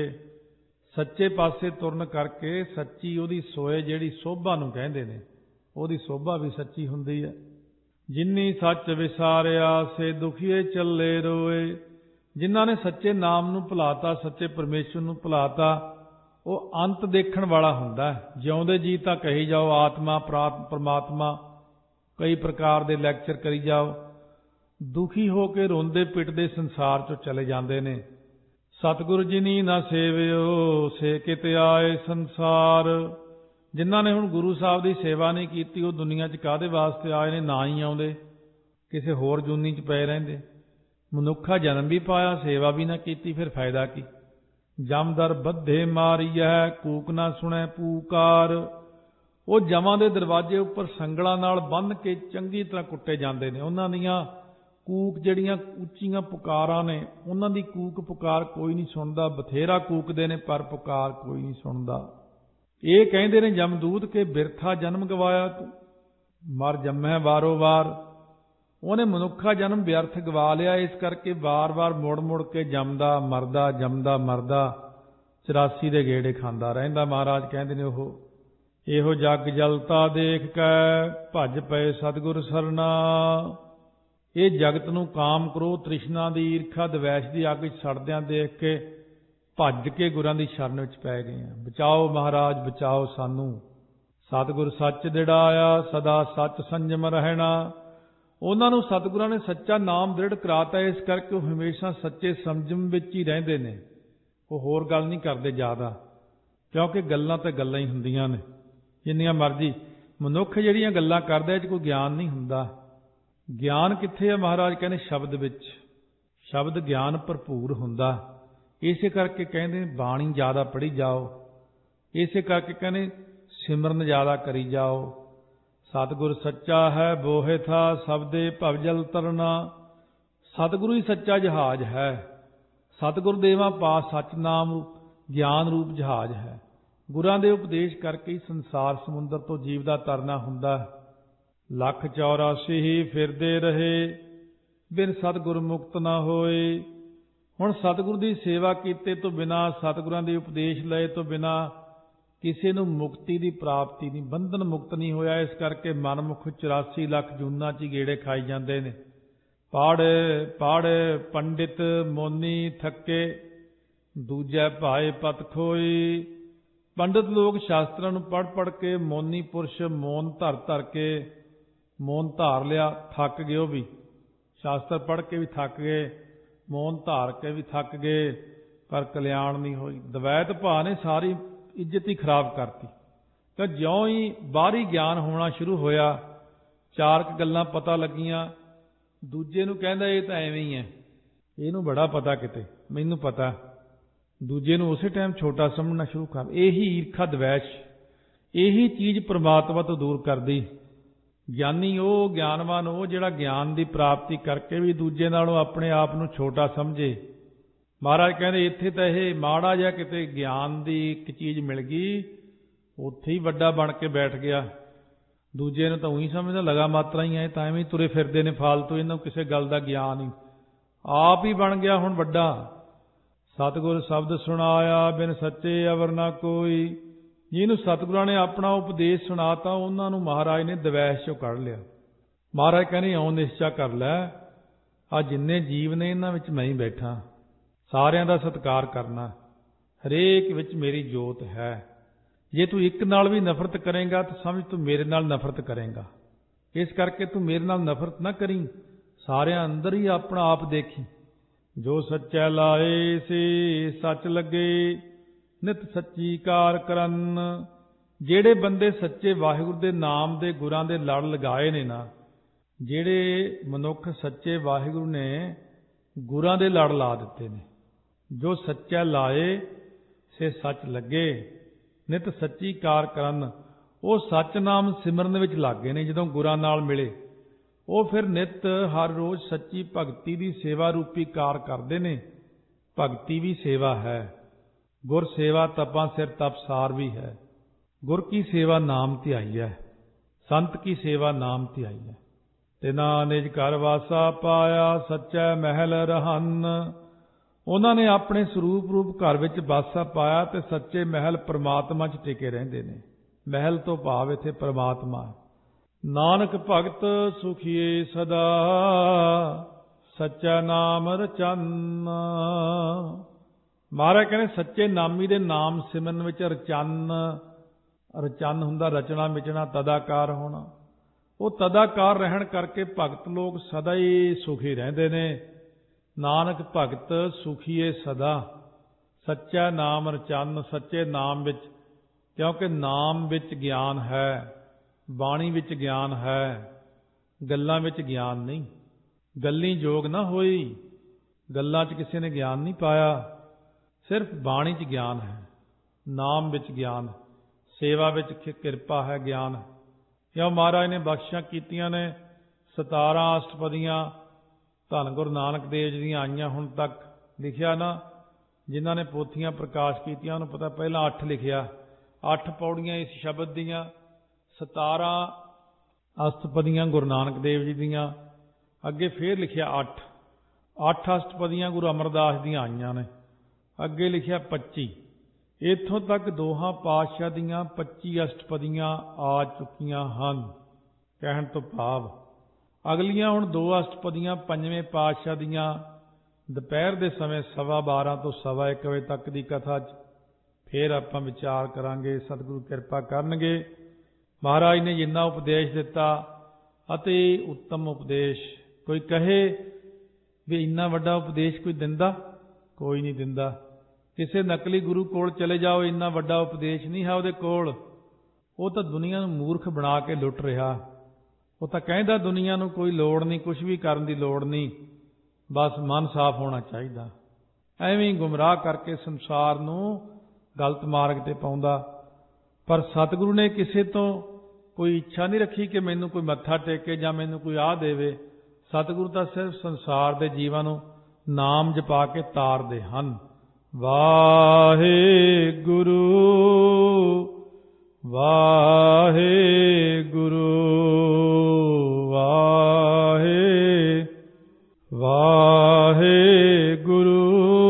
ਸੱਚੇ ਪਾਸੇ ਤੁਰਨ ਕਰਕੇ ਸੱਚੀ ਉਹਦੀ ਸੋਏ, ਜਿਹੜੀ ਸੋਭਾ ਨੂੰ ਕਹਿੰਦੇ ਨੇ, ਉਹਦੀ ਸੋਭਾ ਵੀ ਸੱਚੀ ਹੁੰਦੀ ਹੈ। ਜਿਨੀ ਸੱਚ ਵਿਸਾਰਿਆ ਸੇ ਦੁਖੀਏ ਚੱਲੇ ਰੋਏ। ਜਿਨ੍ਹਾਂ ਨੇ ਸੱਚੇ ਨਾਮ ਨੂੰ ਭੁਲਾਤਾ, ਸੱਚੇ ਪਰਮੇਸ਼ਰ ਨੂੰ ਭੁਲਾਤਾ, ਉਹ ਅੰਤ ਦੇਖਣ ਵਾਲਾ ਹੁੰਦਾ। ਜਿਉਂਦੇ ਜੀ ਤਾਂ ਕਹੀ ਜਾਓ ਆਤਮਾ ਪਰਮਾਤਮਾ, ਕਈ ਪ੍ਰਕਾਰ ਦੇ ਲੈਕਚਰ ਕਰੀ ਜਾਓ, ਦੁਖੀ ਹੋ ਕੇ ਰੋਂਦੇ ਪਿੱਟਦੇ ਸੰਸਾਰ 'ਚੋਂ ਚਲੇ ਜਾਂਦੇ ਨੇ। ਸਤਿਗੁਰ ਜਿਨੀ ਨਾ ਸੇਵਿਓ ਸੇ ਕਿਤੇ ਆਏ ਸੰਸਾਰ। ਜਿਨ੍ਹਾਂ ਨੇ ਹੁਣ ਗੁਰੂ ਸਾਹਿਬ ਦੀ ਸੇਵਾ ਨਹੀਂ ਕੀਤੀ ਉਹ ਦੁਨੀਆ 'ਚ ਕਾਹਦੇ ਵਾਸਤੇ ਆਏ ਨੇ? ਨਾ ਹੀ ਆਉਂਦੇ, ਕਿਸੇ ਹੋਰ ਜੂਨੀ 'ਚ ਪਏ ਰਹਿੰਦੇ। ਮਨੁੱਖਾ ਜਨਮ ਵੀ ਪਾਇਆ, ਸੇਵਾ ਵੀ ਨਾ ਕੀਤੀ, ਫਿਰ ਫਾਇਦਾ ਕੀ? ਜਮਦਰ ਬੱਧੇ ਮਾਰੀਐ, ਕੂਕ ਨਾ ਸੁਣੈ ਪੂਕਾਰ। ਉਹ ਜਮਾਂ ਦੇ ਦਰਵਾਜ਼ੇ ਉੱਪਰ ਸੰਗਲਾਂ ਨਾਲ ਬੰਨ੍ਹ ਕੇ ਚੰਗੀ ਤਰ੍ਹਾਂ ਕੁੱਟੇ ਜਾਂਦੇ ਨੇ। ਉਹਨਾਂ ਦੀਆਂ ਕੂਕ ਜਿਹੜੀਆਂ ਉੱਚੀਆਂ ਪੁਕਾਰਾਂ ਨੇ, ਉਹਨਾਂ ਦੀ ਕੂਕ ਪੁਕਾਰ ਕੋਈ ਨਹੀਂ ਸੁਣਦਾ। ਬਥੇਰਾ ਕੂਕਦੇ ਨੇ ਪਰ ਪੁਕਾਰ ਕੋਈ ਨਹੀਂ ਸੁਣਦਾ। ਇਹ ਕਹਿੰਦੇ ਨੇ ਜਮਦੂਤ ਕਿ ਬਿਰਥਾ ਜਨਮ ਗਵਾਇਆ ਤੂੰ, ਮਰ ਜੰਮੈ ਵਾਰੋ ਵਾਰ। ਉਹਨੇ ਮਨੁੱਖਾ ਜਨਮ ਵਿਅਰਥ ਗਵਾ ਲਿਆ, ਇਸ ਕਰਕੇ ਵਾਰ-ਵਾਰ ਮੁੜ-ਮੁੜ ਕੇ ਜੰਮਦਾ ਮਰਦਾ, ਜੰਮਦਾ ਮਰਦਾ, 84 ਦੇ ਗੇੜੇ ਖਾਂਦਾ ਰਹਿੰਦਾ। ਮਹਾਰਾਜ ਕਹਿੰਦੇ ਨੇ ਉਹ ਇਹੋ ਜਗ ਜਲਤਾ ਦੇਖ ਕੇ ਭੱਜ ਪਏ ਸਤਿਗੁਰ ਸਰਨਾ। ਇਹ ਜਗਤ ਨੂੰ ਕਾਮ, ਕ੍ਰੋਧ, ਤ੍ਰਿਸ਼ਨਾ ਦੀ, ਈਰਖਾ, ਦਵੈਸ਼ ਦੀ ਅੱਗ 'ਚ ਸੜਦਿਆਂ ਦੇਖ ਕੇ ਭੱਜ ਕੇ ਗੁਰਾਂ ਦੀ ਸ਼ਰਨ ਵਿੱਚ ਪੈ ਗਏ ਆ। ਬਚਾਓ ਮਹਾਰਾਜ, ਬਚਾਓ ਸਾਨੂੰ। ਸਤਿਗੁਰ ਸੱਚ ਦਿੜਾਇਆ, ਸਦਾ ਸੱਚ ਸੰਜਮ ਰਹਿਣਾ। ਉਹਨਾਂ ਨੂੰ ਸਤਿਗੁਰਾਂ ਨੇ ਸੱਚਾ ਨਾਮ ਦ੍ਰਿੜ ਕਰਾਤਾ, ਇਸ ਕਰਕੇ ਉਹ ਹਮੇਸ਼ਾ ਸੱਚੇ ਸੰਜਮ ਵਿੱਚ ਹੀ ਰਹਿੰਦੇ ਨੇ। ਉਹ ਹੋਰ ਗੱਲ ਨਹੀਂ ਕਰਦੇ ਜ਼ਿਆਦਾ, ਕਿਉਂਕਿ ਗੱਲਾਂ ਤਾਂ ਗੱਲਾਂ ਹੀ ਹੁੰਦੀਆਂ ਨੇ ਜਿੰਨੀਆਂ ਮਰਜ਼ੀ। ਮਨੁੱਖ ਜਿਹੜੀਆਂ ਗੱਲਾਂ ਕਰਦਾ ਇਹ 'ਚ ਕੋਈ ਗਿਆਨ ਨਹੀਂ ਹੁੰਦਾ। ਗਿਆਨ ਕਿੱਥੇ ਆ? ਮਹਾਰਾਜ ਕਹਿੰਦੇ ਸ਼ਬਦ ਵਿੱਚ। ਸ਼ਬਦ ਗਿਆਨ ਭਰਪੂਰ ਹੁੰਦਾ। ਇਸੇ ਕਰਕੇ ਕਹਿੰਦੇ ਬਾਣੀ ਜ਼ਿਆਦਾ ਪੜ੍ਹੀ ਜਾਓ, ਇਸੇ ਕਰਕੇ ਕਹਿੰਦੇ ਸਿਮਰਨ ਜ਼ਿਆਦਾ ਕਰੀ ਜਾਓ। ਸਤਿਗੁਰ ਸੱਚਾ ਹੈ ਬੋਹਿ ਥਾ, ਸਬਦੇ ਭਵਜਲ ਤਰਨਾ। ਸਤਿਗੁਰੂ ਹੀ ਸੱਚਾ ਜਹਾਜ਼ ਹੈ। ਸਤਿਗੁਰ ਦੇਵਾ ਪਾਸ ਸੱਚ ਨਾਮ ਗਿਆਨ ਰੂਪ ਜਹਾਜ਼ ਹੈ। ਗੁਰਾਂ ਦੇ ਉਪਦੇਸ਼ ਕਰਕੇ ਹੀ ਸੰਸਾਰ ਸਮੁੰਦਰ ਤੋਂ ਜੀਵ ਦਾ ਤਰਨਾ ਹੁੰਦਾ। 184 ਹੀ ਫਿਰਦੇ ਰਹੇ, ਬਿਨ ਸਤਿਗੁਰ ਮੁਕਤ ਨਾ ਹੋਏ। ਹੁਣ ਸਤਿਗੁਰ ਦੀ ਸੇਵਾ ਕੀਤੇ ਤੋਂ ਬਿਨਾਂ, ਸਤਿਗੁਰਾਂ ਦੇ ਉਪਦੇਸ਼ ਲਏ ਤੋਂ ਬਿਨਾਂ ਕਿਸੇ ਨੂੰ ਮੁਕਤੀ ਦੀ ਪ੍ਰਾਪਤੀ ਨਹੀਂ, ਬੰਧਨ ਮੁਕਤ ਨਹੀਂ ਹੋਇਆ। ਇਸ ਕਰਕੇ ਮਨਮੁਖ 84 ਲੱਖ ਜੂਨਾਂ 'ਚ ਹੀ ਗੇੜੇ ਖਾਈ ਜਾਂਦੇ ਨੇ। ਪੜ ਪੰਡਿਤ ਮੋਨੀ ਥੱਕੇ, ਦੂਜੇ ਭਾਏ ਪਤ ਖੋਈ। ਪੰਡਿਤ ਲੋਕ ਸ਼ਾਸਤਰਾਂ ਨੂੰ ਪੜ੍ਹ ਕੇ, ਮੋਨੀ ਪੁਰਸ਼ ਮੌਨ ਧਰ ਕੇ, ਮੌਨ ਧਾਰ ਲਿਆ, ਥੱਕ ਗਏ। ਉਹ ਵੀ ਸ਼ਾਸਤਰ ਪੜ੍ਹ ਕੇ ਵੀ ਥੱਕ ਗਏ, ਮੌਨ ਧਾਰ ਕੇ ਵੀ ਥੱਕ ਗਏ, ਪਰ ਕਲਿਆਣ ਨਹੀਂ ਹੋਈ। ਦਵੈਤ ਭਾ ਨੇ ਸਾਰੀ ਇੱਜ਼ਤ ਹੀ ਖਰਾਬ ਕਰਤੀ। ਤਾਂ ਜਿਉਂ ਹੀ ਬਾਹਰੀ ਗਿਆਨ ਹੋਣਾ ਸ਼ੁਰੂ ਹੋਇਆ, ਚਾਰ ਕੁ ਗੱਲਾਂ ਪਤਾ ਲੱਗੀਆਂ, ਦੂਜੇ ਨੂੰ ਕਹਿੰਦਾ ਇਹ ਤਾਂ ਐਵੇਂ ਹੀ ਹੈ, ਇਹਨੂੰ ਬੜਾ ਪਤਾ, ਕਿਤੇ ਮੈਨੂੰ ਪਤਾ। ਦੂਜੇ ਨੂੰ ਉਸੇ ਟਾਈਮ ਛੋਟਾ ਸਮਝਣਾ ਸ਼ੁਰੂ ਕਰ। ਇਹੀ ਈਰਖਾ ਦਵੈਸ਼, ਇਹੀ ਚੀਜ਼ ਪ੍ਰਮਾਤਮਾ ਤੋਂ ਦੂਰ ਕਰਦੀ। ਗਿਆਨੀ ਉਹ, ਗਿਆਨਵਾਨ ਉਹ ਜਿਹੜਾ ਗਿਆਨ ਦੀ ਪ੍ਰਾਪਤੀ ਕਰਕੇ ਵੀ ਦੂਜੇ ਨਾਲੋਂ ਆਪਣੇ ਆਪ ਨੂੰ ਛੋਟਾ ਸਮਝੇ। ਮਹਾਰਾਜ ਕਹਿੰਦੇ ਇੱਥੇ ਤਾਂ ਇਹ ਮਾੜਾ ਜਿਹਾ ਕਿਤੇ ਗਿਆਨ ਦੀ ਇੱਕ ਚੀਜ਼ ਮਿਲ ਗਈ, ਉੱਥੇ ਹੀ ਵੱਡਾ ਬਣ ਕੇ ਬੈਠ ਗਿਆ। ਦੂਜੇ ਨੂੰ ਤਾਂ ਉਹੀ ਸਮਝਦਾ ਲਗਾ ਮਾਤਰਾ ਹੀ ਹੈ, ਤਾਂ ਐਵੇਂ ਹੀ ਤੁਰੇ ਫਿਰਦੇ ਨੇ ਫਾਲਤੂ, ਇਹਨਾਂ ਨੂੰ ਕਿਸੇ ਗੱਲ ਦਾ ਗਿਆਨ ਹੀ। ਆਪ ਹੀ ਬਣ ਗਿਆ ਹੁਣ ਵੱਡਾ। ਸਤਿਗੁਰ ਸ਼ਬਦ ਸੁਣਾਇਆ, ਬਿਨ ਸੱਚੇ ਅਵਰ ਨਾ ਕੋਈ। ਜਿਹਨੂੰ ਸਤਿਗੁਰਾਂ ਨੇ ਆਪਣਾ ਉਪਦੇਸ਼ ਸੁਣਾਤਾ, ਉਹਨਾਂ ਨੂੰ ਮਹਾਰਾਜ ਨੇ ਦਵੈਸ਼ ਚੋਂ ਕੱਢ ਲਿਆ। ਮਹਾਰਾਜ ਕਹਿੰਦੇ ਇਉਂ ਨਿਸ਼ਚਾ ਕਰ ਲੈ, ਆ ਜਿੰਨੇ ਜੀਵ ਨੇ ਇਹਨਾਂ ਵਿੱਚ ਮੈਂ ਹੀ ਬੈਠਾ, ਸਾਰਿਆਂ ਦਾ ਸਤਿਕਾਰ ਕਰਨਾ, ਹਰੇਕ ਵਿੱਚ ਮੇਰੀ ਜੋਤ ਹੈ। ਜੇ ਤੂੰ ਇੱਕ ਨਾਲ ਵੀ ਨਫ਼ਰਤ ਕਰੇਂਗਾ ਤਾਂ ਸਮਝ ਤੂੰ ਮੇਰੇ ਨਾਲ ਨਫ਼ਰਤ ਕਰੇਂਗਾ। ਇਸ ਕਰਕੇ ਤੂੰ ਮੇਰੇ ਨਾਲ ਨਫ਼ਰਤ ਨਾ ਕਰੀਂ, ਸਾਰਿਆਂ ਅੰਦਰ ਹੀ ਆਪਣਾ ਆਪ ਦੇਖੀ। ਜੋ ਸੱਚੈ ਲਾਏ ਸੇ ਸੱਚ ਲੱਗੇ, ਨਿਤ ਸੱਚੀ ਕਾਰ ਕਰਨ। ਜਿਹੜੇ ਬੰਦੇ ਸੱਚੇ ਵਾਹਿਗੁਰੂ ਦੇ ਨਾਮ ਦੇ, ਗੁਰਾਂ ਦੇ ਲੜ ਲਗਾਏ ਨੇ ਨਾ, ਜਿਹੜੇ ਮਨੁੱਖ ਸੱਚੇ ਵਾਹਿਗੁਰੂ ਨੇ ਗੁਰਾਂ ਦੇ ਲੜ ਲਾ ਦਿੱਤੇ ਨੇ, ਜੋ ਸੱਚਾ ਲਾਏ ਸੇ ਸੱਚ ਲੱਗੇ, ਨਿਤ ਸੱਚੀ ਕਾਰ ਕਰਨ, ਉਹ ਸੱਚ ਨਾਮ ਸਿਮਰਨ ਵਿੱਚ ਲੱਗ ਗਏ ਨੇ। ਜਦੋਂ ਗੁਰਾਂ ਨਾਲ ਮਿਲੇ, ਉਹ ਫਿਰ ਨਿਤ ਹਰ ਰੋਜ਼ ਸੱਚੀ ਭਗਤੀ ਦੀ ਸੇਵਾ ਰੂਪੀ ਕਾਰ ਕਰਦੇ ਨੇ। ਭਗਤੀ ਵੀ ਸੇਵਾ ਹੈ, ਗੁਰ ਸੇਵਾ ਤਪਾਂ ਸਿਰ ਤਪਸਾਰ ਵੀ ਹੈ। ਗੁਰ ਕੀ ਸੇਵਾ ਨਾਮ ਧਿਆਈ ਹੈ, ਸੰਤ ਕੀ ਸੇਵਾ ਨਾਮ ਧਿਆਈ ਹੈ। ਤਿਨਾ ਨਿਜ ਘਰ ਵਾਸਾ ਪਾਇਆ, ਸੱਚੈ ਮਹਿਲ ਰਹਨ। ਉਹਨਾਂ ਨੇ ਆਪਣੇ ਸਰੂਪ ਰੂਪ ਘਰ ਵਿੱਚ ਵਾਸਾ ਪਾਇਆ ਤੇ ਸੱਚੇ ਮਹਿਲ ਪ੍ਰਮਾਤਮਾ 'ਚ ਟਿਕੇ ਰਹਿੰਦੇ ਨੇ। ਮਹਿਲ ਤੋਂ ਭਾਵ ਇੱਥੇ ਪ੍ਰਮਾਤਮਾ। ਨਾਨਕ ਭਗਤ ਸੁਖੀਏ ਸਦਾ, ਸੱਚਾ ਨਾਮ ਰਚਨ। ਮਹਾਰਾਜ ਕਹਿੰਦੇ ਸੱਚੇ ਨਾਮੀ ਦੇ ਨਾਮ ਸਿਮਰਨ ਵਿੱਚ ਰਚਨ, ਰਚਨ ਹੁੰਦਾ ਰਚਨਾ ਮਿਚਣਾ, ਤਦਾਕਾਰ ਹੋਣਾ। ਉਹ ਤਦਾਕਾਰ ਰਹਿਣ ਕਰਕੇ ਭਗਤ ਲੋਕ ਸਦਾ ਹੀ ਸੁਖੀ ਰਹਿੰਦੇ ਨੇ। ਨਾਨਕ ਭਗਤ ਸੁਖੀਏ ਸਦਾ, ਸੱਚਾ ਨਾਮ ਰਚਨ, ਸੱਚੇ ਨਾਮ ਵਿੱਚ ਕਿਉਂਕਿ ਨਾਮ ਵਿੱਚ ਗਿਆਨ ਹੈ, ਬਾਣੀ ਵਿੱਚ ਗਿਆਨ ਹੈ, ਗੱਲਾਂ ਵਿੱਚ ਗਿਆਨ ਨਹੀਂ। ਗੱਲੀ ਜੋਗ ਨਾ ਹੋਈ, ਗੱਲਾਂ 'ਚ ਕਿਸੇ ਨੇ ਗਿਆਨ ਨਹੀਂ ਪਾਇਆ, ਸਿਰਫ ਬਾਣੀ 'ਚ ਗਿਆਨ ਹੈ, ਨਾਮ ਵਿੱਚ ਗਿਆਨ, ਸੇਵਾ ਵਿੱਚ ਕਿਰਪਾ ਹੈ, ਗਿਆਨ ਹੈ। ਕਿਉਂ ਮਹਾਰਾਜ ਨੇ ਬਖਸ਼ਿਸ਼ਾਂ ਕੀਤੀਆਂ ਨੇ 17 ਅਸ਼ਟਪਦੀਆਂ ਧੰਨ ਗੁਰੂ ਨਾਨਕ ਦੇਵ ਜੀ ਦੀਆਂ ਆਈਆਂ ਹੁਣ ਤੱਕ। ਲਿਖਿਆ ਨਾ, ਜਿਨ੍ਹਾਂ ਨੇ ਪੋਥੀਆਂ ਪ੍ਰਕਾਸ਼ ਕੀਤੀਆਂ ਉਹਨੂੰ ਪਤਾ, ਪਹਿਲਾਂ 8 ਲਿਖਿਆ, 8 ਪੌੜੀਆਂ ਇਸ ਸ਼ਬਦ ਦੀਆਂ, 17 ਅਸ਼ਟਪਦੀਆਂ ਗੁਰੂ ਨਾਨਕ ਦੇਵ ਜੀ ਦੀਆਂ, ਅੱਗੇ ਫੇਰ ਲਿਖਿਆ 8 ਅਸ਼ਟਪਦੀਆਂ ਗੁਰੂ ਅਮਰਦਾਸ ਦੀਆਂ ਆਈਆਂ ਨੇ, ਅੱਗੇ ਲਿਖਿਆ 25। ਇੱਥੋਂ ਤੱਕ ਦੋਹਾਂ ਪਾਤਸ਼ਾਹ ਦੀਆਂ 25 ਅਸ਼ਟਪਦੀਆਂ ਆ ਚੁੱਕੀਆਂ ਹਨ। ਕਹਿਣ ਤੋਂ ਭਾਵ ਅਗਲੀਆਂ ਹੁਣ 2 ਅਸ਼ਟਪਦੀਆਂ 5ਵੇਂ ਪਾਤਸ਼ਾਹ ਦੀਆਂ ਦੁਪਹਿਰ ਦੇ ਸਮੇਂ 12:15 ਤੋਂ 1:15 ਵਜੇ ਤੱਕ ਦੀ ਕਥਾ 'ਚ ਫੇਰ ਆਪਾਂ ਵਿਚਾਰ ਕਰਾਂਗੇ। ਸਤਿਗੁਰੂ ਕਿਰਪਾ ਕਰਨਗੇ। ਮਹਾਰਾਜ ਨੇ ਜਿੰਨਾ ਉਪਦੇਸ਼ ਦਿੱਤਾ ਅਤੇ ਉੱਤਮ ਉਪਦੇਸ਼, ਕੋਈ ਕਹੇ ਵੀ ਇੰਨਾ ਵੱਡਾ ਉਪਦੇਸ਼ ਕੋਈ ਦਿੰਦਾ? ਕੋਈ ਨਹੀਂ ਦਿੰਦਾ। ਕਿਸੇ ਨਕਲੀ ਗੁਰੂ ਕੋਲ ਚਲੇ ਜਾਓ, ਇੰਨਾ ਵੱਡਾ ਉਪਦੇਸ਼ ਨਹੀਂ ਹੈ ਉਹਦੇ ਕੋਲ। ਉਹ ਤਾਂ ਦੁਨੀਆ ਨੂੰ ਮੂਰਖ ਬਣਾ ਕੇ ਲੁੱਟ ਰਿਹਾ। ਉਹ ਤਾਂ ਕਹਿੰਦਾ ਦੁਨੀਆ ਨੂੰ ਕੋਈ ਲੋੜ ਨਹੀਂ, ਕੁਛ ਵੀ ਕਰਨ ਦੀ ਲੋੜ ਨਹੀਂ, ਬਸ ਮਨ ਸਾਫ਼ ਹੋਣਾ ਚਾਹੀਦਾ। ਐਵੇਂ ਗੁੰਮਰਾਹ ਕਰਕੇ ਸੰਸਾਰ ਨੂੰ ਗਲਤ ਮਾਰਗ ਤੇ ਪਾਉਂਦਾ। ਪਰ ਸਤਿਗੁਰੂ ਨੇ ਕਿਸੇ ਤੋਂ ਕੋਈ ਇੱਛਾ ਨਹੀਂ ਰੱਖੀ ਕਿ ਮੈਨੂੰ ਕੋਈ ਮੱਥਾ ਟੇਕੇ ਜਾਂ ਮੈਨੂੰ ਕੋਈ ਆਹ ਦੇਵੇ। ਸਤਿਗੁਰੂ ਤਾਂ ਸਿਰਫ ਸੰਸਾਰ ਦੇ ਜੀਵਾਂ ਨੂੰ ਨਾਮ ਜਪਾ ਕੇ ਤਾਰਦੇ ਹਨ। ਵਾਹਿਗੁਰੂ ਵਾਹਿਗੁਰੂ ਵਾਹਿਗੁਰੂ ਵਾਹਿਗੁਰੂ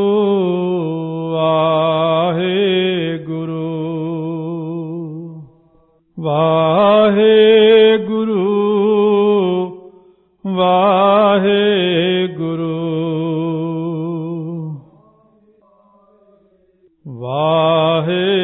ਵਾਹਿਗੁਰੂ ਵਾਹਿਗੁਰੂ ਵਾਹਿਗੁਰੂ